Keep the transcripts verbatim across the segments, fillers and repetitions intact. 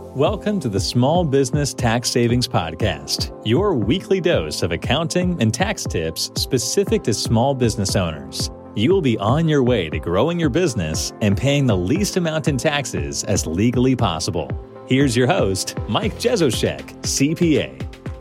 Welcome to the Small Business Tax Savings Podcast, your weekly dose of accounting and tax tips specific to small business owners. You will be on your way to growing your business and paying the least amount in taxes as legally possible. Here's your host, Mike Jezoshek, C P A.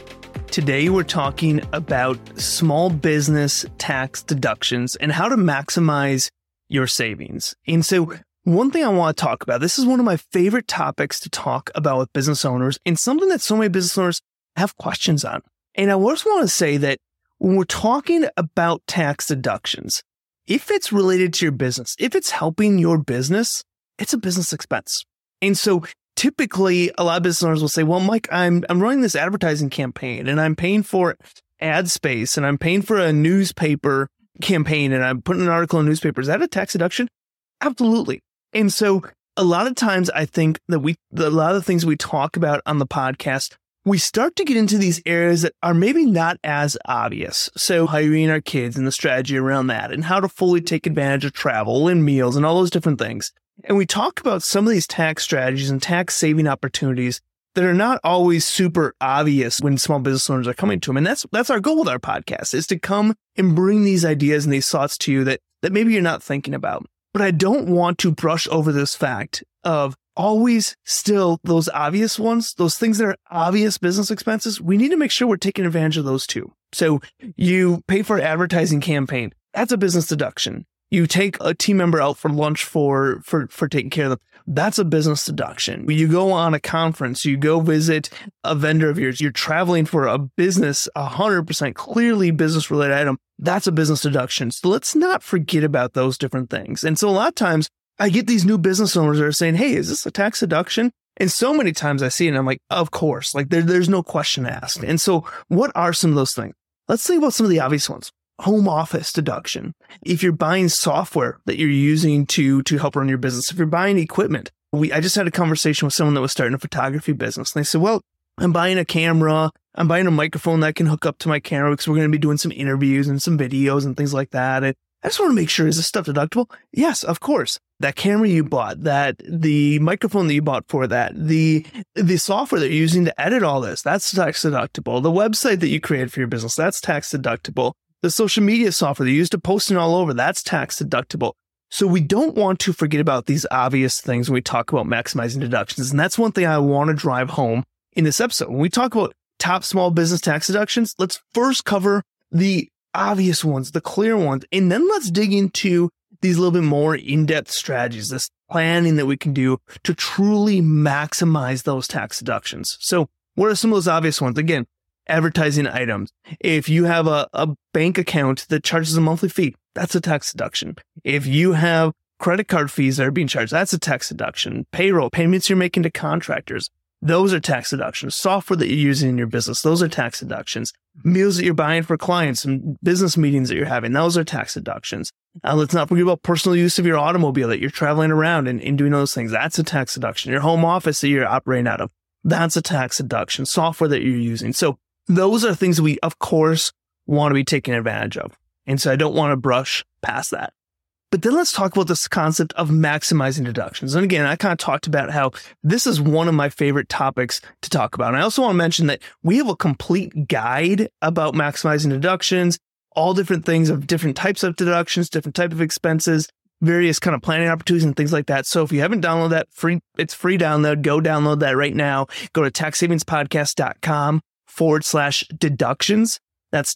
Today, we're talking about small business tax deductions and how to maximize your savings. And so one thing I want to talk about, this is one of my favorite topics to talk about with business owners and something that so many business owners have questions on. And I just want to say that when we're talking about tax deductions, if it's related to your business, if it's helping your business, it's a business expense. And so typically, a lot of business owners will say, well, Mike, I'm I'm running this advertising campaign and I'm paying for ad space and I'm paying for a newspaper campaign and I'm putting an article in a newspaper. Is that a tax deduction? Absolutely. And so a lot of times I think that we, a lot of the things we talk about on the podcast, we start to get into these areas that are maybe not as obvious. So hiring our kids and the strategy around that and how to fully take advantage of travel and meals and all those different things. And we talk about some of these tax strategies and tax saving opportunities that are not always super obvious when small business owners are coming to them. And that's that's our goal with our podcast, is to come and bring these ideas and these thoughts to you that, that maybe you're not thinking about. But I don't want to brush over this fact of always still those obvious ones, those things that are obvious business expenses. We need to make sure we're taking advantage of those too. So you pay for an advertising campaign. That's a business deduction. You take a team member out for lunch for, for, for taking care of them. That's a business deduction. You go on a conference, you go visit a vendor of yours, you're traveling for a business, one hundred percent clearly business related item. That's a business deduction. So let's not forget about those different things. And so a lot of times I get these new business owners that are saying, hey, is this a tax deduction? And so many times I see it and I'm like, of course, like there, there's no question asked. And so what are some of those things? Let's think about some of the obvious ones. Home office deduction. If you're buying software that you're using to, to help run your business, if you're buying equipment, we, I just had a conversation with someone that was starting a photography business. And they said, well, I'm buying a camera. I'm buying a microphone that I can hook up to my camera because we're going to be doing some interviews and some videos and things like that. And I just want to make sure, is this stuff deductible? Yes, of course. That camera you bought, that the microphone that you bought for that, the the software that you're using to edit all this, that's tax deductible. The website that you created for your business, that's tax deductible. The social media software that you use to posting all over, that's tax deductible. So we don't want to forget about these obvious things when we talk about maximizing deductions. And that's one thing I want to drive home in this episode. When we talk about top small business tax deductions, let's first cover the obvious ones, the clear ones, and then let's dig into these little bit more in-depth strategies, this planning that we can do to truly maximize those tax deductions. So what are some of those obvious ones? Again, advertising items. If you have a, a bank account that charges a monthly fee, that's a tax deduction. If you have credit card fees that are being charged, that's a tax deduction. Payroll, payments you're making to contractors, those are tax deductions. Software that you're using in your business, those are tax deductions. Meals that you're buying for clients and business meetings that you're having, those are tax deductions. Uh, let's not forget about personal use of your automobile that you're traveling around and, and doing those things. That's a tax deduction. Your home office that you're operating out of, that's a tax deduction. Software that you're using. So those are things we, of course, want to be taking advantage of. And so I don't want to brush past that. But then let's talk about this concept of maximizing deductions. And again, I kind of talked about how this is one of my favorite topics to talk about. And I also want to mention that we have a complete guide about maximizing deductions, all different things of different types of deductions, different type of expenses, various kind of planning opportunities and things like that. So if you haven't downloaded that, free, it's free download. Go download that right now. Go to taxsavingspodcast.com forward slash deductions. That's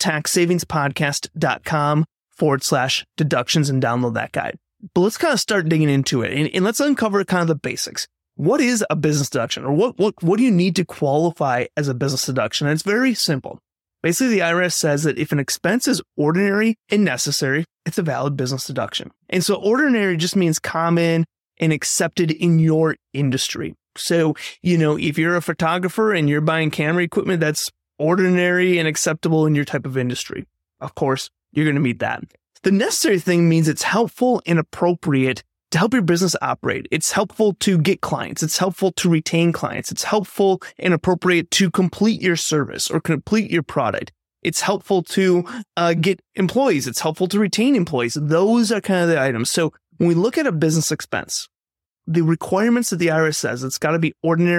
taxsavingspodcast.com forward slash deductions and download that guide. But let's kind of start digging into it and, and let's uncover kind of the basics. What is a business deduction, or what, what, what do you need to qualify as a business deduction? And it's very simple. Basically, the I R S says that if an expense is ordinary and necessary, it's a valid business deduction. And so ordinary just means common and accepted in your industry. So, you know, if you're a photographer and you're buying camera equipment, that's ordinary and acceptable in your type of industry. Of course, you're going to meet that. The necessary thing means it's helpful and appropriate to help your business operate. It's helpful to get clients. It's helpful to retain clients. It's helpful and appropriate to complete your service or complete your product. It's helpful to uh, get employees. It's helpful to retain employees. Those are kind of the items. So when we look at a business expense, the requirements that the I R S says, it's got to be ordinary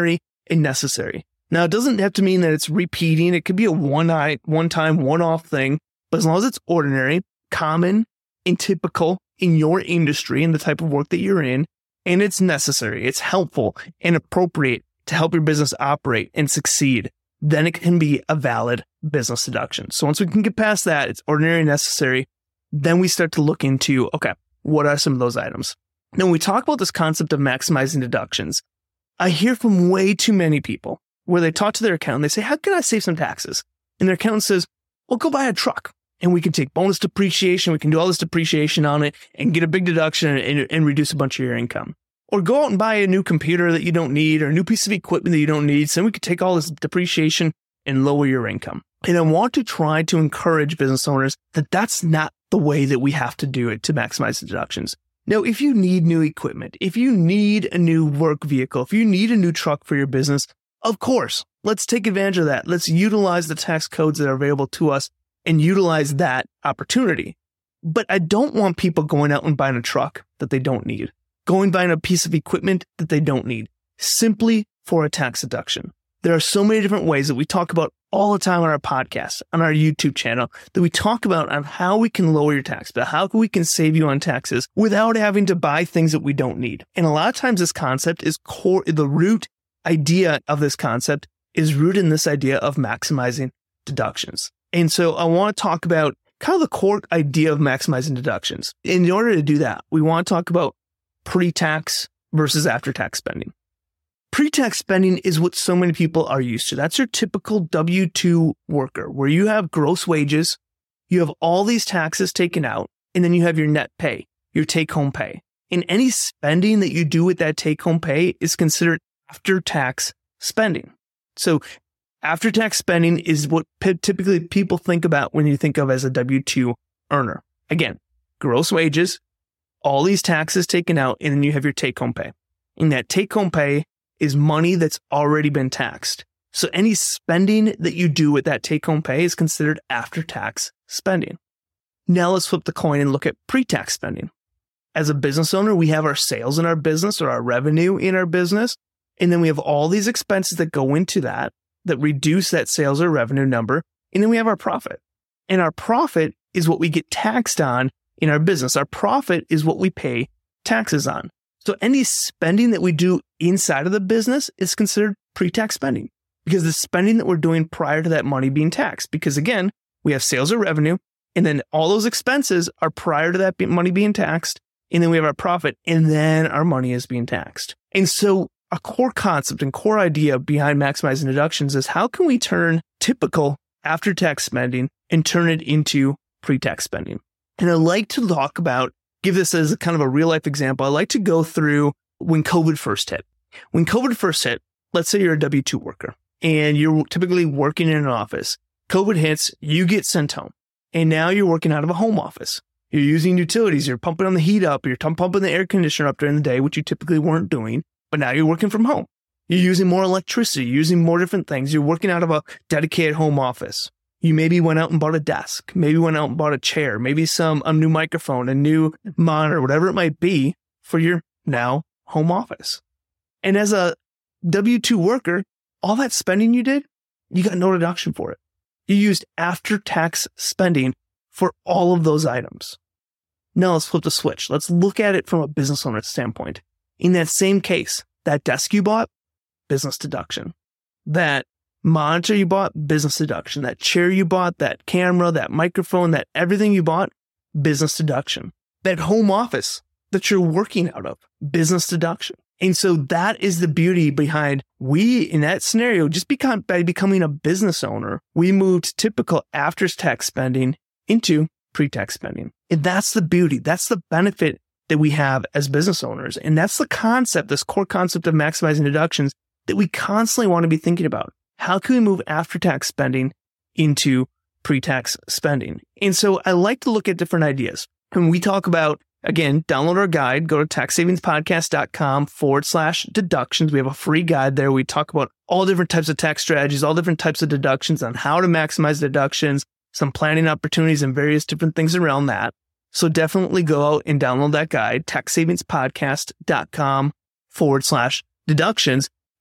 and necessary. Now, it doesn't have to mean that it's repeating. It could be a one-time, one-time, one-off thing, but as long as it's ordinary, common, and typical in your industry and the type of work that you're in, and it's necessary, it's helpful and appropriate to help your business operate and succeed, then it can be a valid business deduction. So once we can get past that, it's ordinary and necessary, then we start to look into, okay, what are some of those items? Now, when we talk about this concept of maximizing deductions, I hear from way too many people where they talk to their accountant, they say, how can I save some taxes? And their accountant says, well, go buy a truck and we can take bonus depreciation. We can do all this depreciation on it and get a big deduction and, and reduce a bunch of your income. Or go out and buy a new computer that you don't need or a new piece of equipment that you don't need. So we could take all this depreciation and lower your income. And I want to try to encourage business owners that that's not the way that we have to do it to maximize the deductions. Now, if you need new equipment, if you need a new work vehicle, if you need a new truck for your business, of course, let's take advantage of that. Let's utilize the tax codes that are available to us and utilize that opportunity. But I don't want people going out and buying a truck that they don't need, going buying a piece of equipment that they don't need, simply for a tax deduction. There are so many different ways that we talk about all the time on our podcast, on our YouTube channel, that we talk about on how we can lower your tax bill, how we can save you on taxes without having to buy things that we don't need. And a lot of times this concept is core, the root idea of this concept is rooted in this idea of maximizing deductions. And so I want to talk about kind of the core idea of maximizing deductions. In order to do that, we want to talk about pre-tax versus after-tax spending. Pre-tax spending is what so many people are used to. That's your typical W two worker, where you have gross wages, you have all these taxes taken out, and then you have your net pay, your take-home pay. And any spending that you do with that take-home pay is considered after-tax spending. So after-tax spending is what p- typically people think about when you think of as a W two earner. Again, gross wages, all these taxes taken out, and then you have your take-home pay. And that take-home pay is money that's already been taxed. So any spending that you do with that take-home pay is considered after-tax spending. Now let's flip the coin and look at pre-tax spending. As a business owner, we have our sales in our business or our revenue in our business. And then we have all these expenses that go into that, that reduce that sales or revenue number. And then we have our profit. And our profit is what we get taxed on in our business. Our profit is what we pay taxes on. So any spending that we do inside of the business is considered pre-tax spending because the spending that we're doing prior to that money being taxed. Because again, we have sales or revenue, and then all those expenses are prior to that money being taxed. And then we have our profit, and then our money is being taxed. And so a core concept and core idea behind maximizing deductions is how can we turn typical after-tax spending and turn it into pre-tax spending? And I like to talk about, give this as a kind of a real life example. I like to go through when COVID first hit. When COVID first hit, let's say you're a W two worker and you're typically working in an office. COVID hits, you get sent home, and now you're working out of a home office. You're using utilities, you're pumping on the heat up, you're pumping the air conditioner up during the day, which you typically weren't doing, but now you're working from home. You're using more electricity, you're using more different things. You're working out of a dedicated home office. You maybe went out and bought a desk, maybe went out and bought a chair, maybe some a new microphone, a new monitor, whatever it might be for your now home office. And as a W two worker, all that spending you did, you got no deduction for it. You used after-tax spending for all of those items. Now let's flip the switch. Let's look at it from a business owner standpoint. In that same case, that desk you bought, business deduction. That monitor you bought, business deduction. That chair you bought, that camera, that microphone, that everything you bought, business deduction. That home office that you're working out of, business deduction. And so that is the beauty behind we, in that scenario, just become, by becoming a business owner, we moved typical after-tax spending into pre-tax spending. And that's the beauty. That's the benefit that we have as business owners. And that's the concept, this core concept of maximizing deductions that we constantly want to be thinking about. How can we move after-tax spending into pre-tax spending? And so I like to look at different ideas. When we talk about, again, download our guide, go to taxsavingspodcast.com forward slash deductions. We have a free guide there. We talk about all different types of tax strategies, all different types of deductions on how to maximize deductions, some planning opportunities and various different things around that. So definitely go out and download that guide, taxsavingspodcast.com forward slash deductions.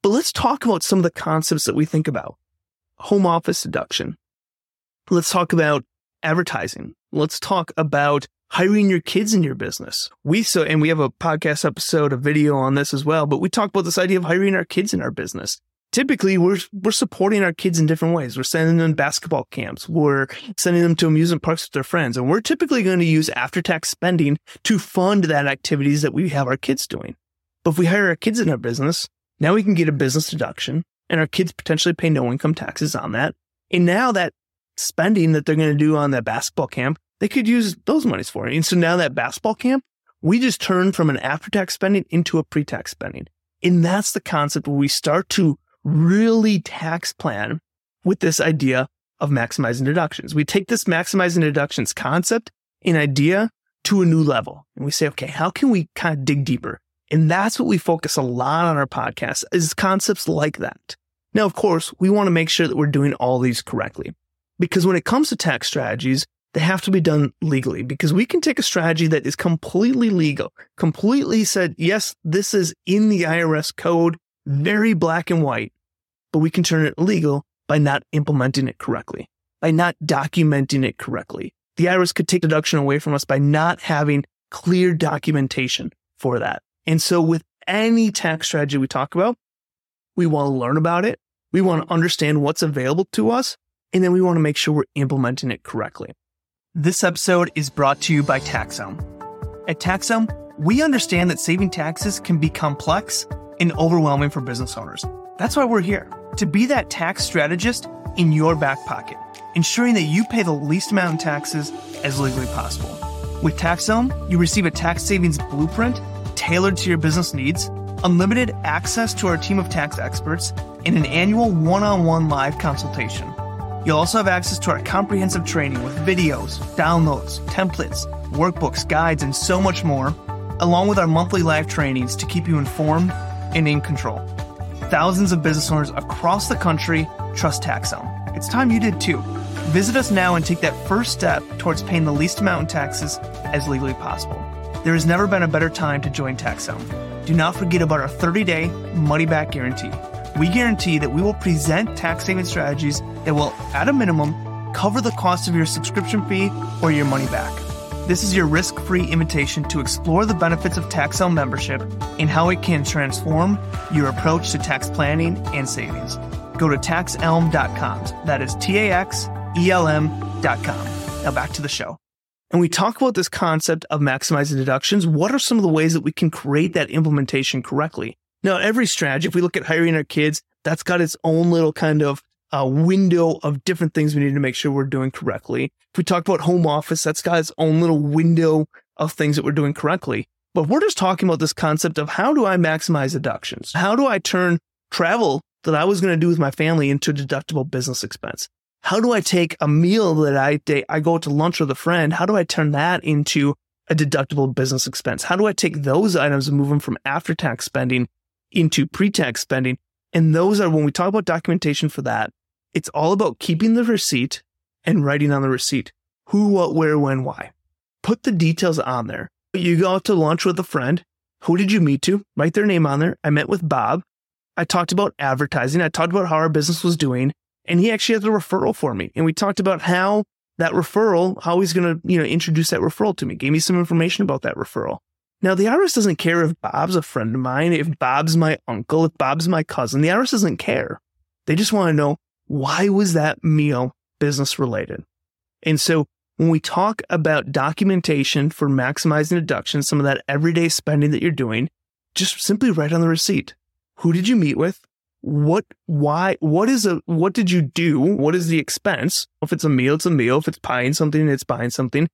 But let's talk about some of the concepts that we think about. Home office deduction. Let's talk about advertising. Let's talk about hiring your kids in your business. We so, and we have a podcast episode, a video on this as well, but we talk about this idea of hiring our kids in our business. Typically, we're we're supporting our kids in different ways. We're sending them to basketball camps. We're sending them to amusement parks with their friends. And we're typically going to use after-tax spending to fund that activities that we have our kids doing. But if we hire our kids in our business, now we can get a business deduction, and our kids potentially pay no income taxes on that. And now that spending that they're going to do on that basketball camp, they could use those monies for it. And so now that basketball camp, we just turn from an after-tax spending into a pre-tax spending. And that's the concept where we start to really tax plan with this idea of maximizing deductions. We take this maximizing deductions concept and idea to a new level. And we say, okay, how can we kind of dig deeper? And that's what we focus a lot on our podcast, is concepts like that. Now, of course, we want to make sure that we're doing all these correctly, because when it comes to tax strategies, they have to be done legally, because we can take a strategy that is completely legal, completely said, yes, this is in the I R S code, very black and white, but we can turn it illegal by not implementing it correctly, by not documenting it correctly. The I R S could take deduction away from us by not having clear documentation for that. And so with any tax strategy we talk about, we want to learn about it. We want to understand what's available to us, and then we want to make sure we're implementing it correctly. This episode is brought to you by TaxHelm. At TaxHelm, we understand that saving taxes can be complex and overwhelming for business owners. That's why we're here, to be that tax strategist in your back pocket, ensuring that you pay the least amount in taxes as legally possible. With TaxHelm, you receive a tax savings blueprint tailored to your business needs, unlimited access to our team of tax experts, and an annual one-on-one live consultation. You'll also have access to our comprehensive training with videos, downloads, templates, workbooks, guides, and so much more, along with our monthly live trainings to keep you informed and in control. Thousands of business owners across the country trust TaxHelm. It's time you did too. Visit us now and take that first step towards paying the least amount in taxes as legally possible. There has never been a better time to join TaxHelm. Do not forget about our thirty-day money-back guarantee. We guarantee that we will present tax saving strategies that will, at a minimum, cover the cost of your subscription fee or your money back. This is your risk-free invitation to explore the benefits of TaxHelm membership and how it can transform your approach to tax planning and savings. Go to tax elm dot com. That is T A X E L M dot com. Now back to the show. And we talk about this concept of maximizing deductions. What are some of the ways that we can create that implementation correctly? Now, every strategy, if we look at hiring our kids, that's got its own little kind of uh, window of different things we need to make sure we're doing correctly. If we talk about home office, that's got its own little window of things that we're doing correctly. But we're just talking about this concept of how do I maximize deductions? How do I turn travel that I was going to do with my family into a deductible business expense? How do I take a meal that I I go to lunch with a friend? How do I turn that into a deductible business expense? How do I take those items and move them from after-tax spending into pre-tax spending? And those are, when we talk about documentation for that, it's all about keeping the receipt and writing on the receipt who, what, where, when, why. Put the details on there. You go out to lunch with a friend. Who did you meet to? Write their name on there. I met with Bob. I talked about advertising. I talked about how our business was doing. And he actually has a referral for me. And we talked about how that referral, how he's going to, you know, introduce that referral to me. Gave me some information about that referral. Now, the I R S doesn't care if Bob's a friend of mine, if Bob's my uncle, if Bob's my cousin. The I R S doesn't care. They just want to know, why was that meal business related? And so when we talk about documentation for maximizing deductions, some of that everyday spending that you're doing, just simply write on the receipt. Who did you meet with? What, why, what is a, what did you do? What is the expense? If it's a meal, it's a meal. If it's buying something, it's buying something.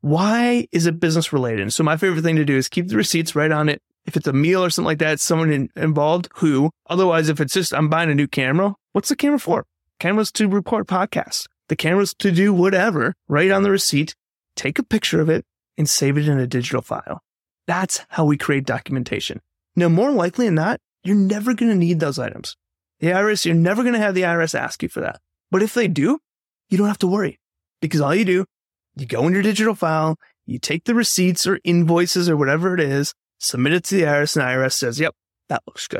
Why is it business related? So my favorite thing to do is keep the receipts, write on it. If it's a meal or something like that, someone in, involved, who. Otherwise, if it's just, I'm buying a new camera, what's the camera for? Camera's to record podcasts. The camera's to do whatever. Write on the receipt, take a picture of it, and save it in a digital file. That's how we create documentation. Now, more likely than not, you're never going to need those items. The I R S, you're never going to have the I R S ask you for that. But if they do, you don't have to worry, because all you do, you go in your digital file, you take the receipts or invoices or whatever it is, submit it to the I R S, and the I R S says, yep, that looks good.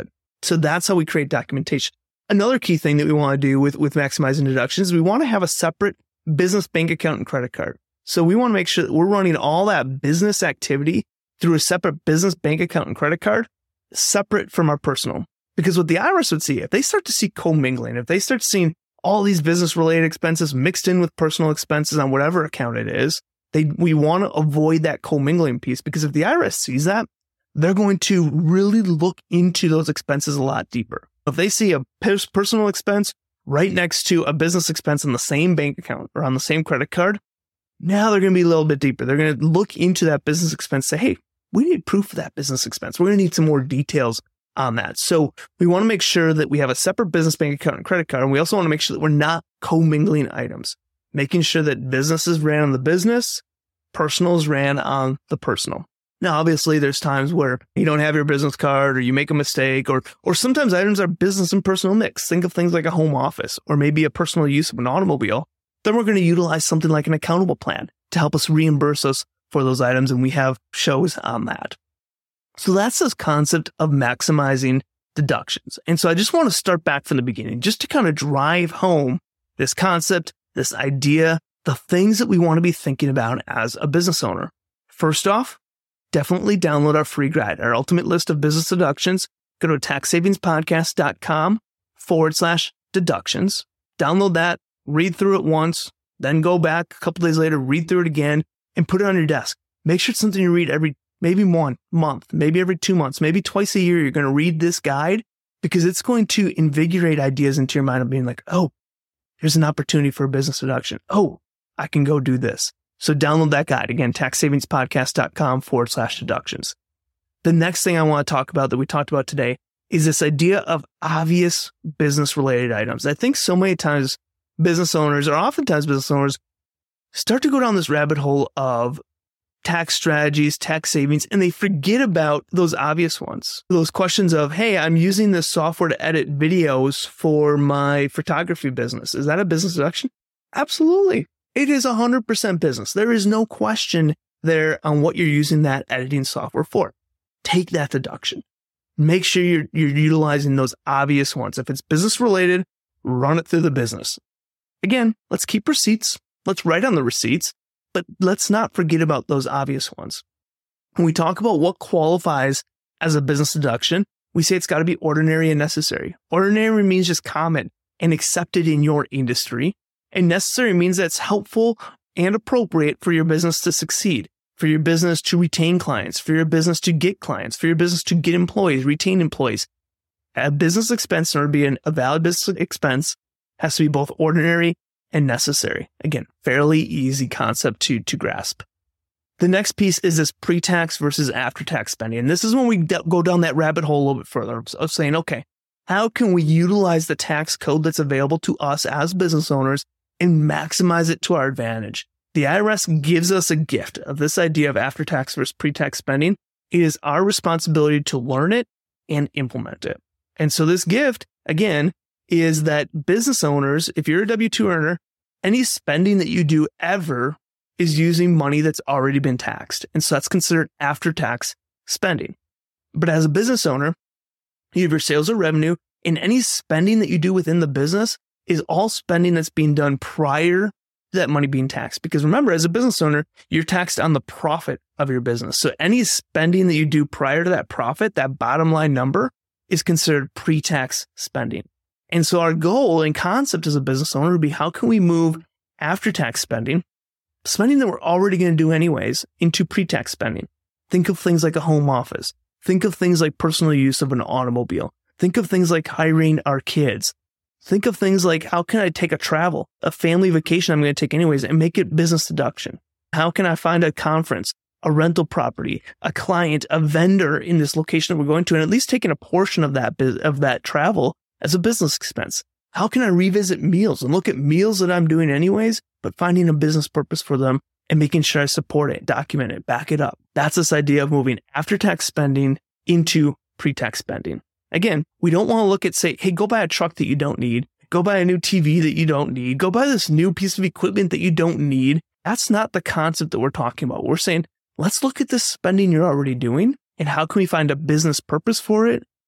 So that's how we create documentation. Another key thing that we want to do with, with maximizing deductions is we want to have a separate business bank account and credit card. So we want to make sure that we're running all that business activity through a separate business bank account and credit card, separate from our personal. Because what the I R S would see, if they start to see commingling, if they start seeing all these business-related expenses mixed in with personal expenses on whatever account it is, they we want to avoid that commingling piece. Because if the I R S sees that, they're going to really look into those expenses a lot deeper. If they see a personal expense right next to a business expense in the same bank account or on the same credit card, now they're going to be a little bit deeper. They're going to look into that business expense, say, hey, we need proof of that business expense. We're going to need some more details on that. So we want to make sure that we have a separate business bank account and credit card. And we also want to make sure that we're not commingling items, making sure that business is ran on the business, personal is ran on the personal. Now, obviously, there's times where you don't have your business card or you make a mistake, or or sometimes items are business and personal mix. Think of things like a home office or maybe a personal use of an automobile. Then we're going to utilize something like an accountable plan to help us reimburse us for those items. And we have shows on that. So that's this concept of maximizing deductions. And so I just want to start back from the beginning, just to kind of drive home this concept, this idea, the things that we want to be thinking about as a business owner. First off, definitely download our free guide, our ultimate list of business deductions. Go to taxsavingspodcast.com forward slash deductions. Download that, read through it once, then go back a couple days later, read through it again, and put it on your desk. Make sure it's something you read every, maybe one month, maybe every two months, maybe twice a year. You're going to read this guide because it's going to invigorate ideas into your mind of being like, oh, here's an opportunity for a business deduction. Oh, I can go do this. So download that guide. Again, taxsavingspodcast.com forward slash deductions. The next thing I want to talk about that we talked about today is this idea of obvious business related items. I think so many times business owners, or oftentimes business owners, start to go down this rabbit hole of tax strategies, tax savings, and they forget about those obvious ones. Those questions of, hey, I'm using this software to edit videos for my photography business. Is that a business deduction? Absolutely. It is one hundred percent business. There is no question there on what you're using that editing software for. Take that deduction. Make sure you're, you're utilizing those obvious ones. If it's business related, run it through the business. Again, let's keep receipts. Let's write on the receipts, but let's not forget about those obvious ones. When we talk about what qualifies as a business deduction, we say it's got to be ordinary and necessary. Ordinary means just common and accepted in your industry. And necessary means that it's helpful and appropriate for your business to succeed, for your business to retain clients, for your business to get clients, for your business to get employees, retain employees. A business expense, in order to be an, a valid business expense, has to be both ordinary and necessary. Again, fairly easy concept to, to grasp. The next piece is this pre-tax versus after-tax spending. And this is when we d- go down that rabbit hole a little bit further of saying, okay, how can we utilize the tax code that's available to us as business owners and maximize it to our advantage? The I R S gives us a gift of this idea of after-tax versus pre-tax spending. It is our responsibility to learn it and implement it. And so this gift, again, is that business owners, if you're a W two earner, any spending that you do ever is using money that's already been taxed. And so that's considered after-tax spending. But as a business owner, you have your sales or revenue, and any spending that you do within the business is all spending that's being done prior to that money being taxed. Because remember, as a business owner, you're taxed on the profit of your business. So any spending that you do prior to that profit, that bottom line number, is considered pre-tax spending. And so our goal and concept as a business owner would be, how can we move after-tax spending, spending that we're already going to do anyways, into pre-tax spending? Think of things like a home office. Think of things like personal use of an automobile. Think of things like hiring our kids. Think of things like, how can I take a travel, a family vacation I'm going to take anyways, and make it business deduction? How can I find a conference, a rental property, a client, a vendor in this location that we're going to, and at least taking a portion of that of that travel as a business expense? How can I revisit meals and look at meals that I'm doing anyways, but finding a business purpose for them and making sure I support it, document it, back it up? That's this idea of moving after-tax spending into pre-tax spending. Again, we don't want to look at, say, hey, go buy a truck that you don't need. Go buy a new T V that you don't need. Go buy this new piece of equipment that you don't need. That's not the concept that we're talking about. We're saying, let's look at this spending you're already doing and how can we find a business purpose for it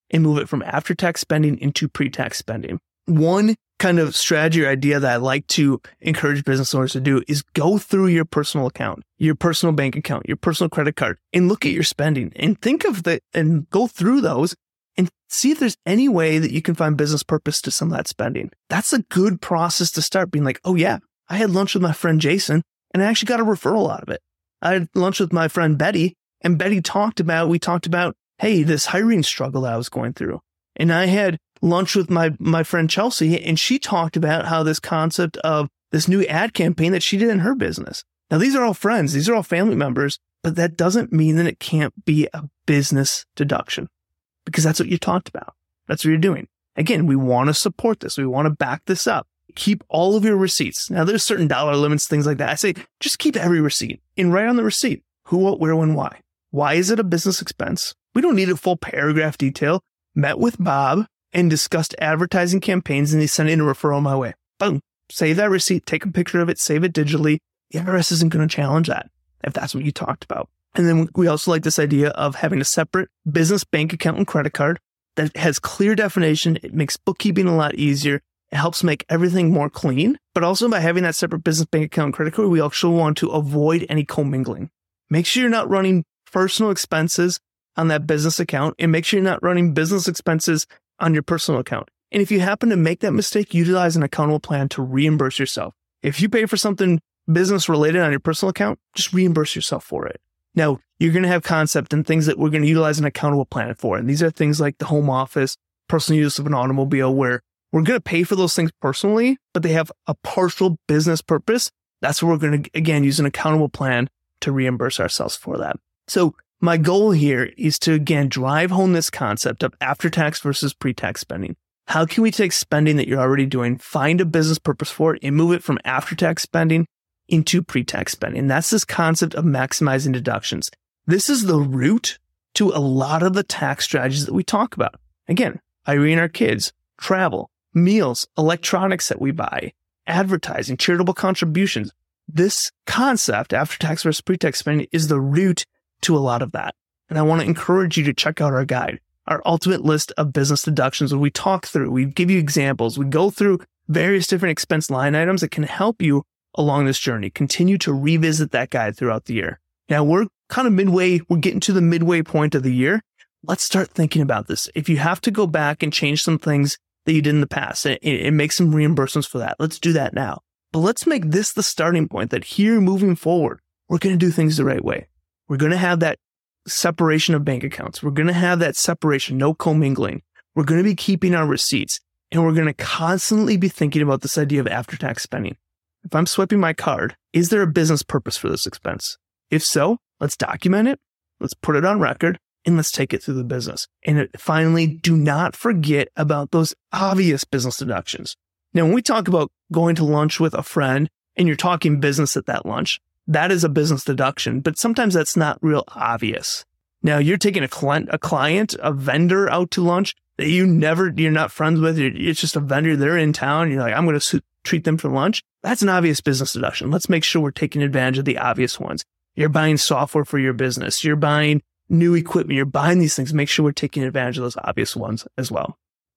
and move it from after-tax spending into pre-tax spending. One kind of strategy or idea that I like to encourage business owners to do is go through your personal account, your personal bank account, your personal credit card, and look at your spending and think of the, and go through those and see if there's any way that you can find business purpose to some of that spending. That's a good process to start being like, oh yeah, I had lunch with my friend Jason and I actually got a referral out of it. I had lunch with my friend Betty and Betty talked about, we talked about, hey, this hiring struggle that I was going through. And I had lunch with my, my friend Chelsea, and she talked about how this concept of this new ad campaign that she did in her business. Now, these are all friends. These are all family members, but that doesn't mean that it can't be a business deduction because that's what you talked about. That's what you're doing. Again, we want to support this. We want to back this up. Keep all of your receipts. Now, there's certain dollar limits, things like that. I say, just keep every receipt and write on the receipt who, what, where, when, why. Why is it a business expense? We don't need a full paragraph detail. Met with Bob and discussed advertising campaigns, and he sent in a referral my way. Boom. Save that receipt, take a picture of it, save it digitally. The I R S isn't going to challenge that if that's what you talked about. And then we also like this idea of having a separate business bank account and credit card that has clear definition. It makes bookkeeping a lot easier. It helps make everything more clean. But also by having that separate business bank account and credit card, we also want to avoid any commingling. Make sure you're not running personal expenses on that business account, and make sure you're not running business expenses on your personal account. And if you happen to make that mistake, utilize an accountable plan to reimburse yourself. If you pay for something business related on your personal account, just reimburse yourself for it. Now, you're going to have concept and things that we're going to utilize an accountable plan for. And these are things like the home office, personal use of an automobile, where we're going to pay for those things personally, but they have a partial business purpose. That's where we're going to, again, use an accountable plan to reimburse ourselves for that. So my goal here is to, again, drive home this concept of after-tax versus pre-tax spending. How can we take spending that you're already doing, find a business purpose for it, and move it from after-tax spending into pre-tax spending? And that's this concept of maximizing deductions. This is the root to a lot of the tax strategies that we talk about. Again, Irene, our kids, travel, meals, electronics that we buy, advertising, charitable contributions. This concept, after-tax versus pre-tax spending, is the root to a lot of that. And I want to encourage you to check out our guide, our ultimate list of business deductions, where we talk through, we give you examples, we go through various different expense line items that can help you along this journey. Continue to revisit that guide throughout the year. Now we're kind of midway, we're getting to the midway point of the year. Let's start thinking about this. If you have to go back and change some things that you did in the past and, and make some reimbursements for that, let's do that now. But let's make this the starting point that here moving forward, we're going to do things the right way. We're going to have that separation of bank accounts. We're going to have that separation, no commingling. We're going to be keeping our receipts, and we're going to constantly be thinking about this idea of after-tax spending. If I'm swiping my card, is there a business purpose for this expense? If so, let's document it, let's put it on record, and let's take it through the business. And finally, do not forget about those obvious business deductions. Now, when we talk about going to lunch with a friend and you're talking business at that lunch, that is a business deduction, but sometimes that's not real obvious. Now, you're taking a client, a client, a vendor out to lunch that you never, you're not friends with. It's just a vendor. They're in town. You're like, I'm going to treat them for lunch. That's an obvious business deduction. Let's make sure we're taking advantage of the obvious ones. You're buying software for your business. You're buying new equipment. You're buying these things. Make sure we're taking advantage of those obvious ones as well.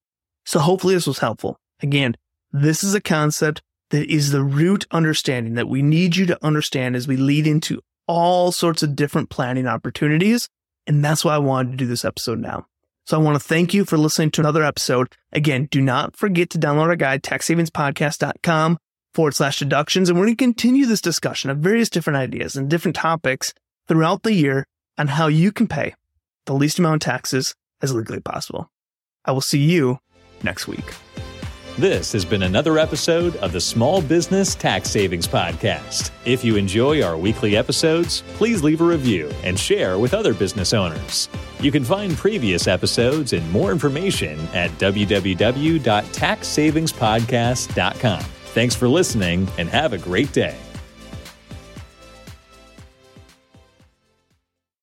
So hopefully this was helpful. Again, this is a concept that is the root understanding that we need you to understand as we lead into all sorts of different planning opportunities. And that's why I wanted to do this episode now. So I want to thank you for listening to another episode. Again, do not forget to download our guide, taxsavingspodcast.com forward slash deductions. And we're going to continue this discussion of various different ideas and different topics throughout the year on how you can pay the least amount of taxes as legally possible. I will see you next week. This has been another episode of the Small Business Tax Savings Podcast. If you enjoy our weekly episodes, please leave a review and share with other business owners. You can find previous episodes and more information at w w w dot tax savings podcast dot com. Thanks for listening and have a great day.